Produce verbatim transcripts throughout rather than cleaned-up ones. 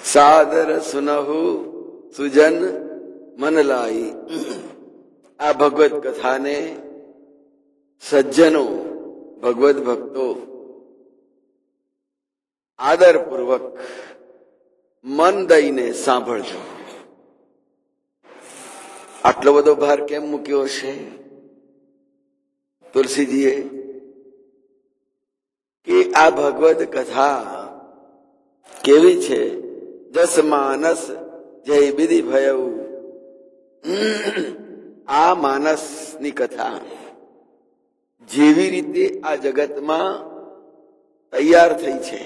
સાદર સુનહુ સુજન મન લાઈ. આ ભગવત કથાને સજ્જનો, ભગવત ભક્તો આદરપૂર્વક મન દઈને સાંભળજો. આટલો બધો ભાર કેમ મૂક્યો હશે તુલસીજીએ કે આ ભગવત કથા કેવી છે? જસ માનસ જય વિધિ ભયવું. આ માનસની કથા જેવી રીતે આ જગતમાં તૈયાર થઈ છે,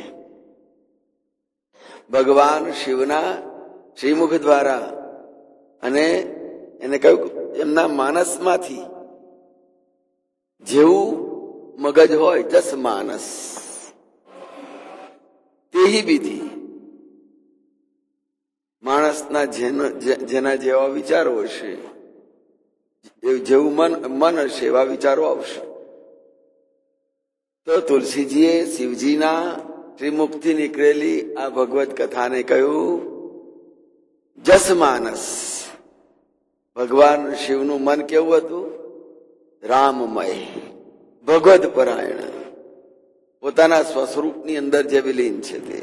ભગવાન શિવના શ્રીમુખ દ્વારા, અને એને કહ્યું એમના માનસમાંથી જેવું મગજ હોય, જસ માનસ તેહી વિધિ. માણસના જેના જેવા વિચારો હશે, જેવું મન મન હશે એવા વિચારો આવશે. તો તુલસીજીએ શિવજીના શ્રીમુખથી નીકળેલી આ ભગવત કથાને કહ્યું જસ માનસ. ભગવાન શિવનું મન કેવું હતું? રામમય, ભગવદ પરાયણ, પોતાના સ્વસ્વરૂપની અંદર જે વિલીન છે તે.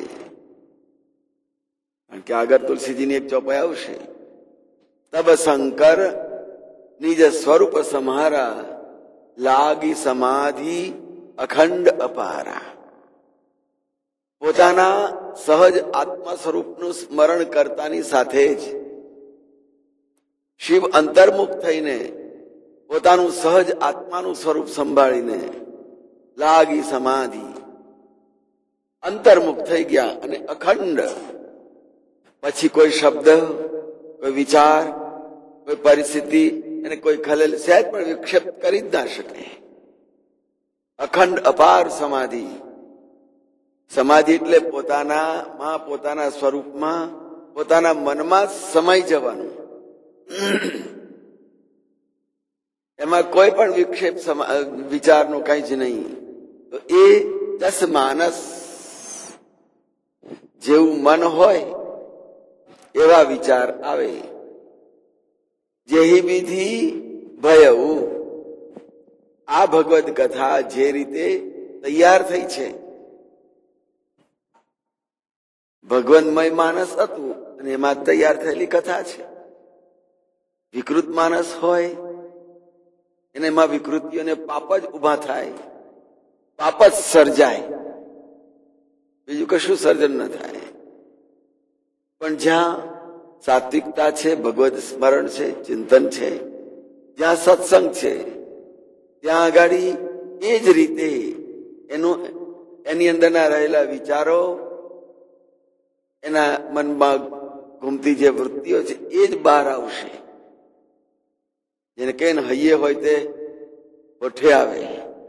કારણ કે આગળ તુલસીજીની એક ચોપાઈ આવશે, તબ શંકર નિજ સ્વરૂપ સમારા, લાગી સમાધિ અખંડ અપારા. પોતાના સહજ આત્મા સ્વરૂપનું સ્મરણ કરતાની સાથે જ શિવ અંતર્મુખ થઈને પોતાનું સહજ આત્માનું સ્વરૂપ સંભાળીને લાગી સમાધિ, અંતર્મુખ થઈ ગયા અને અખંડ. પછી કોઈ શબ્દ, કોઈ વિચાર, કોઈ પરિસ્થિતિ અને કોઈ ખલેલ સહેજ પણ વિક્ષેપ કરી જ ના શકે. અખંડ અપાર સમાધિ. સમાધિ એટલે પોતાનામાં, પોતાના સ્વરૂપમાં, પોતાના મનમાં સમાઈ જવાનું. એમાં કોઈ પણ વિક્ષેપ વિચારનું કઈ જ નહીં. તો એ જસ માનસ, જેવું મન હોય એવા વિચાર આવે. જેહી વિધિ ભયવું. આ ભગવદ કથા જે રીતે તૈયાર થઈ છે, ભગવન્મય માનસ હતું અને એમાં તૈયાર થયેલી કથા છે. વિકૃત માનસ હોય અને એમાં વિકૃતિઓને પાપ જ ઉભા થાય, પાપ જ સર્જાય, બીજું કશું સર્જન ન થાય. પણ જ્યાં સાત્વિકતા છે, ભગવદ સ્મરણ છે, ચિંતન છે, જ્યાં સત્સંગ છે, ત્યાં આગાડી એ જ રીતે એનું એની અંદરના રહેલા વિચારો, એના મનમાં ઘૂમતી જે વૃત્તિઓ છે એ જ બહાર આવશે. જેને કે હૈયે હોય તે ઓઠે આવે.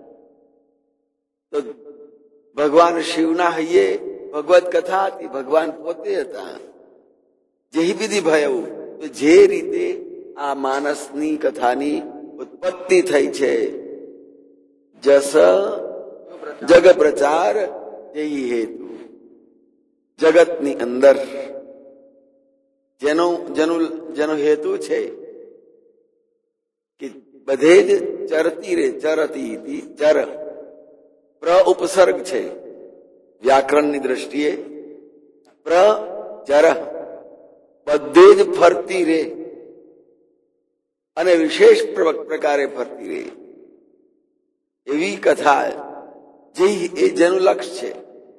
તો ભગવાન શિવના હૈયે ભગવત કથા હતી, ભગવાન પોતે હતા. જેહી વિધિ ભયવું. તો જે રીતે આ માનસની કથાની ઉત્પત્તિ થઈ છે, જસ જગ પ્રચાર જેહી હેતુ. જગતની અંદર જેનો જેનું જેનો હેતુ છે કે બધે જ ચરતી રે, ચરતી ચર પ્ર ઉપસર્ગ છે વ્યાકરણની દ્રષ્ટિએ. પ્ર ચર, બધે જ ફરતી રે અને વિશેષ પ્રકારે ફરતી રે એવી કથા જે એ જેનું લક્ષ્ય છે.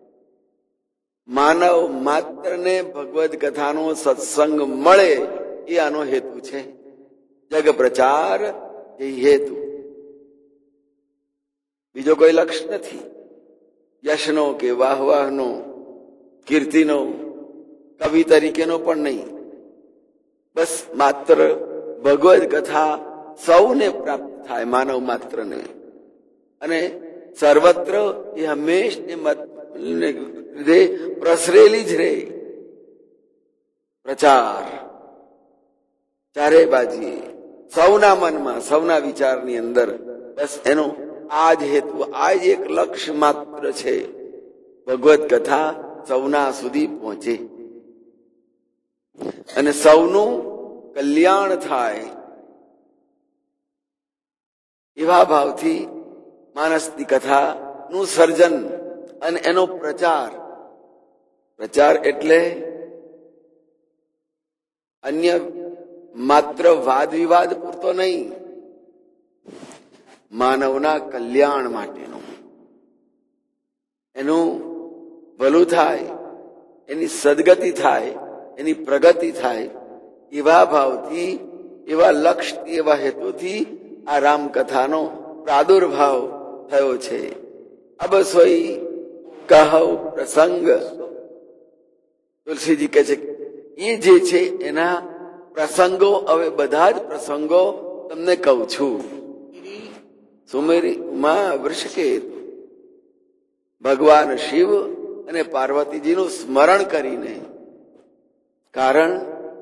માનવ માત્રને ભગવદ કથાનો સત્સંગ મળે એ આનો હેતુ છે. જગ પ્રચાર એ હેતુ, બીજો કોઈ લક્ષ્ય નથી. યશનો કે વાહવાહનો, કીર્તિનો, કવિ તરીકેનો પણ નહીં. બસ માત્ર ભગવદ કથા સૌને પ્રાપ્ત થાય, માનવ માત્રને. અને સર્વત્ર એ હંમેશ રે પ્રસરેલી જ રે. પ્રચાર ચારે બાજુ, સૌના મનમાં, સૌના વિચારની અંદર. બસ એનો આ જ હેતુ, આ જ એક લક્ષ્ય માત્ર છે. ભગવદ કથા સૌના સુધી પહોંચે. અને સૌનું કલ્યાણ થાય એવા ભાવથી માનસની કથાનું સર્જન અને એનો પ્રચાર. પ્રચાર એટલે અન્ય માત્ર વાદ વિવાદ પૂરતો નહીં, માનવના કલ્યાણ માટેનું, એનું ભલું થાય, એની સદગતિ થાય, એની પ્રગતિ થાય એવા ભાવથી, એવા લક્ષ્યથી, એવા હેતુથી આ રામકથાનો પ્રાદુર્ભાવ થયો છે. અબ સોઈ કહો પ્રસંગ. તુલસીજી કહે છે એ જે છે એના પ્રસંગો, હવે બધા જ પ્રસંગો તમને કહું છું. સુમેરી ઉમા વૃષકેતુ, ભગવાન શિવ અને પાર્વતીજીનું સ્મરણ કરીને, કારણ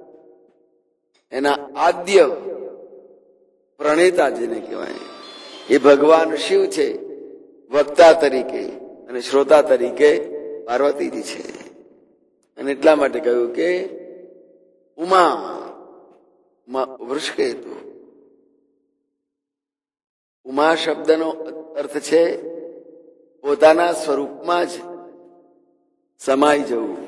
એના આદ્ય પ્રણેતા જેને કહેવાય એ ભગવાન શિવ છે, વક્તા તરીકે, અને શ્રોતા તરીકે પાર્વતીજી છે. અને એટલા માટે કહ્યું કે ઉમા વૃષકેતુ. ઉમા શબ્દનો અર્થ છે પોતાના સ્વરૂપમાં જ સમાઈ જવું.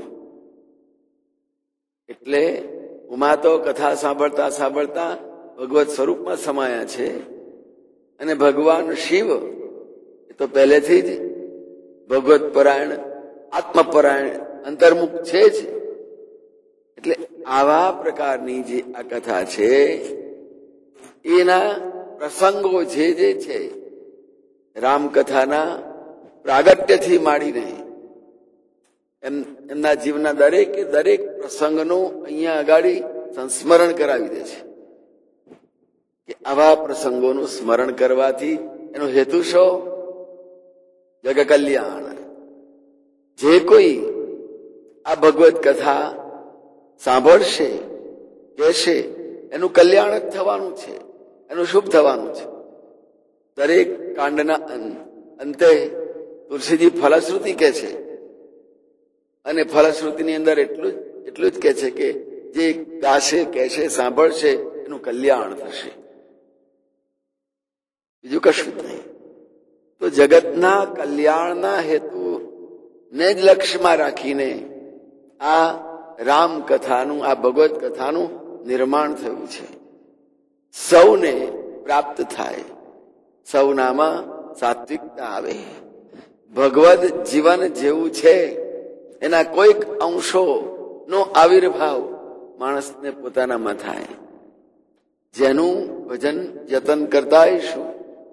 એટલે ઉમા તો કથા સાંભળતા સાંભળતા ભગવત સ્વરૂપમાં સમાયા છે. અને ભગવાન શિવ એ તો પહેલેથી જ ભગવત પરાયણ, આત્મપરાયણ, અંતર્મુખ છે જ. એટલે આવા પ્રકારની જે આ કથા છે એના પ્રસંગો જે જે છે રામકથાના પ્રાગટ્યથી માંડીને એમ એમના જીવના દરેકે દરેક પ્રસંગનું અહીંયા આગળ સંસ્મરણ કરાવી દે છે કે આવા પ્રસંગોનું સ્મરણ કરવાથી એનો હેતુ શું? જગ કલ્યાણ. જે કોઈ આ ભગવત કથા સાંભળશે, કહેશે, એનું કલ્યાણ જ થવાનું છે, એનું શુભ થવાનું છે. દરેક કાંડના અંતે તુલસીજી ફલશ્રુતિ કહે છે, અને ફલશ્રુતિની અંદર એટલું જ એટલું જ કહે છે કે જે ગાશે, કહેશે, સાંભળશે એનું કલ્યાણ થશે, બીજું કશું જ નહીં. તો જગતના કલ્યાણના હેતુ ને જ લક્ષ્યમાં રાખીને આ રામકથાનું, આ ભગવત કથાનું નિર્માણ થયું છે. સૌને પ્રાપ્ત થાય, સૌનામાં સાત્વિકતા આવે, ભગવદ જીવન જેવું છે એના કોઈક અંશો નો આવિર્ભાવ માણસને પોતાનામાં થાય. જેનું ભજન યતન કરતા આવીશું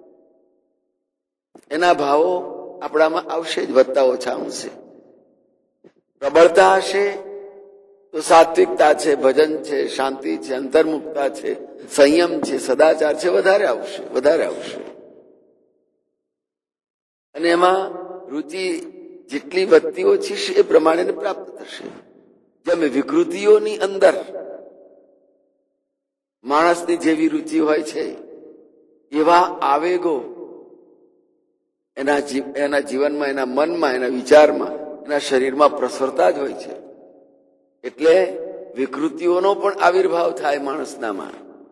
એના ભાવો આપણામાં આવશે જ, વધતા ઓછા અંશે. પ્રબળતા હશે તો સાત્વિકતા છે, ભજન છે, શાંતિ છે, અંતર્મુક્તા છે, સંયમ છે, સદાચાર છે, વધારે આવશે, વધારે આવશે. અને એમાં રુચિ જેટલી વધતી ઓછી છે એ પ્રમાણે પ્રાપ્ત થશે. જેમ વિકૃતિઓની અંદર માણસની જેવી રુચિ હોય છે એવા આવેગો એના એના જીવનમાં, એના મનમાં, એના વિચારમાં, એના શરીરમાં પ્રસરતા જ હોય છે. એટલે વિકૃતિઓનો પણ આવિર્ભાવ થાય માણસનામાં.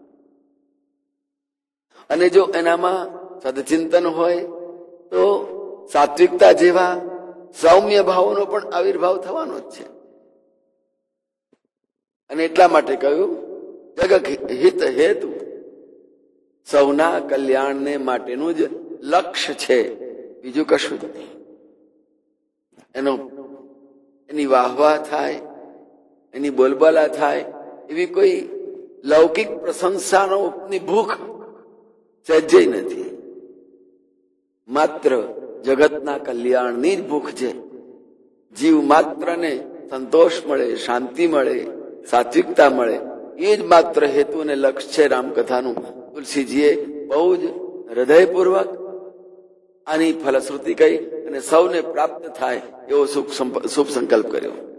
અને જો એનામાં સદચિંતન હોય તો સાત્વિકતા જેવા સૌમ્ય ભાવોનો પણ આવિર્ભાવ થવાનો જ છે. અને એટલા માટે કહ્યું જગત હિત હેતુ, સૌના કલ્યાણને માટેનું જ લક્ષ્ય છે, બીજું કશું જ નહીં. એનો એની વાહવાહ થાય, એની બોલબાલા થાય એવી કોઈ લૌકિક પ્રશંસાનો ની ભૂખ સહેજે નથી. માત્ર જગતના કલ્યાણની જ ભૂખ છે. જીવ માત્રને સંતોષ મળે, શાંતિ મળે, સાત્વિકતા મળે, એ જ માત્ર હેતુ અને લક્ષ્ય છે રામકથાનું. તુલસીજીએ બહુ જ હૃદયપૂર્વક આની ફલશ્રુતિ કહી અને સૌને પ્રાપ્ત થાય એવો શુભ સંકલ્પ કર્યો.